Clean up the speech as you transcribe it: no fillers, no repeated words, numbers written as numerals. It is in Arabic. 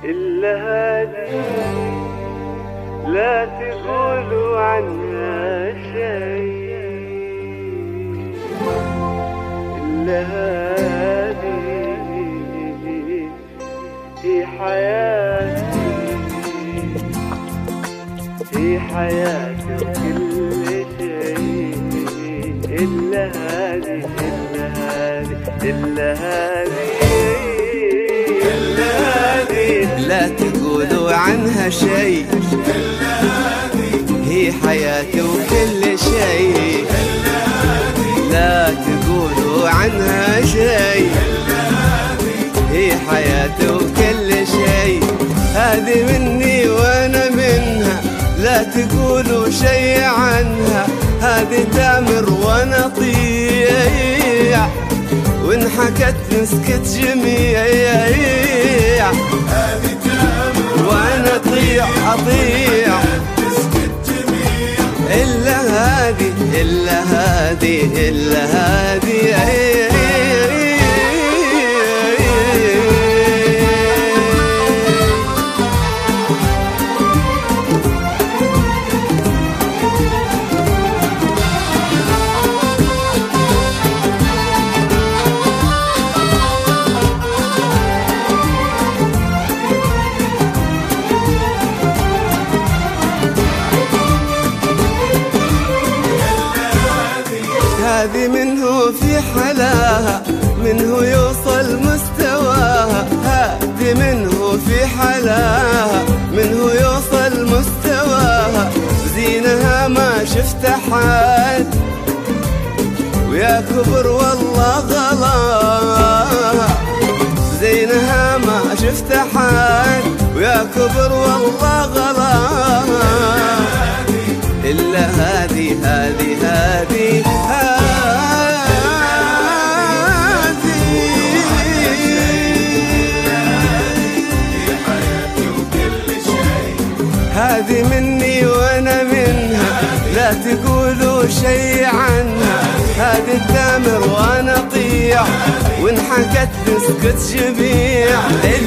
إلا هذه لا تقولوا عنها شيء، إلا هذه في حياتي، في حياتي وكل شيء، إلا هذه إلا هذه إلا هذه إلا هذه لا تقولوا عنها شيء، هي حياتي وكل شيء. لا تقولوا عنها شيء، هي حياتي وكل شيء. هذه مني وانا منها، لا تقولوا شيء عنها. هذه تامر وانا طيع، وان حكت نسكت جميع. هذه تامر وانا طيع اطيع، إلا هذه إلا هذه إلا هذه. هذه منه في حلاها، منه يوصل مستواها. هذه منه في حلاها، منه يوصل مستواها. زينها ما شفت حد، ويا كبر والله غلاها. زينها ما شفت حد، ويا كبر والله غلاها. إلا هذه هذه هذه هذه مني وانا منها، لا تقولوا شيء عنها. هذه التامر وانا طيع، وان حكت نسكت جميع.